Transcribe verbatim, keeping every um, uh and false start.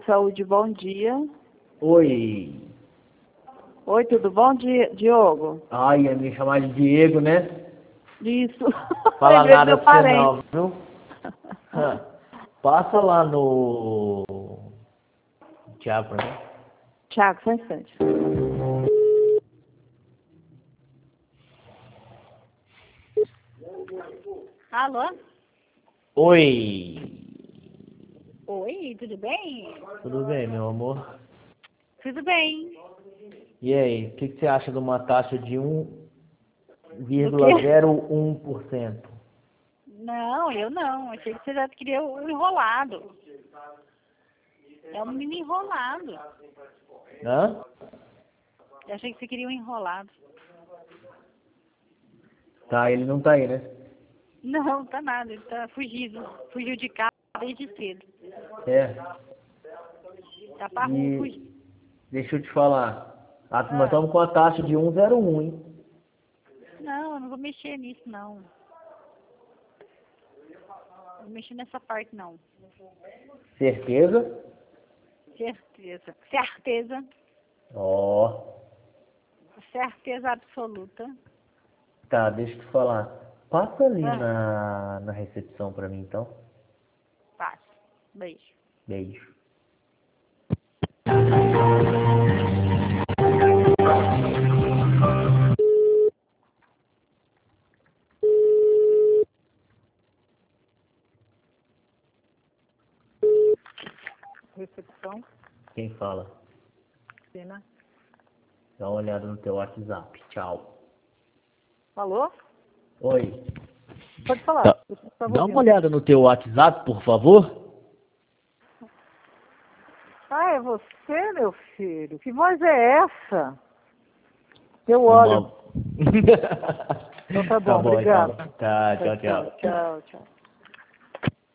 Saúde, bom dia. Oi. Oi, tudo bom, Di- Diogo? Ai, ia me chamar de Diego, né? Isso. Fala Lembrei do nada meu pra você parente. não, viu? Hã. Passa lá no... Tiago pra mim. Tiago, só um instante. Alô? Oi. Oi, tudo bem? Tudo bem, meu amor? Tudo bem. E aí, o que, que você acha de uma taxa de um Do vírgula quê? zero um por cento? Não, eu não. Achei que você já queria o enrolado. É um mini enrolado. Hã? Eu achei que você queria um enrolado. Tá, ele não tá aí, né? Não, tá nada. Ele tá fugido. Fugiu de casa desde cedo. É. Tá pra rua, E fugiu. deixa eu te falar. Ah, nós Ah, estamos com a taxa de um vírgula zero um, hein? não, eu não vou mexer nisso, não. Não vou mexer nessa parte, não. Certeza? Certeza. Certeza. Ó. Certeza absoluta. Tá, deixa eu te falar. Passa ali Ah, na, na recepção pra mim, então. passa. Beijo. Beijo. Recepção, Quem fala? cena. Dá uma olhada no teu WhatsApp. Tchau. Alô? Oi. Pode falar. Dá, Eu estava dá uma ouvindo. olhada no teu WhatsApp, por favor. Ah, é você, meu filho? Que voz é essa? Eu olho. Uma... Então tá Tá bom, bom, então. obrigado. Tá, Tchau, tchau, tchau. tchau, tchau, tchau.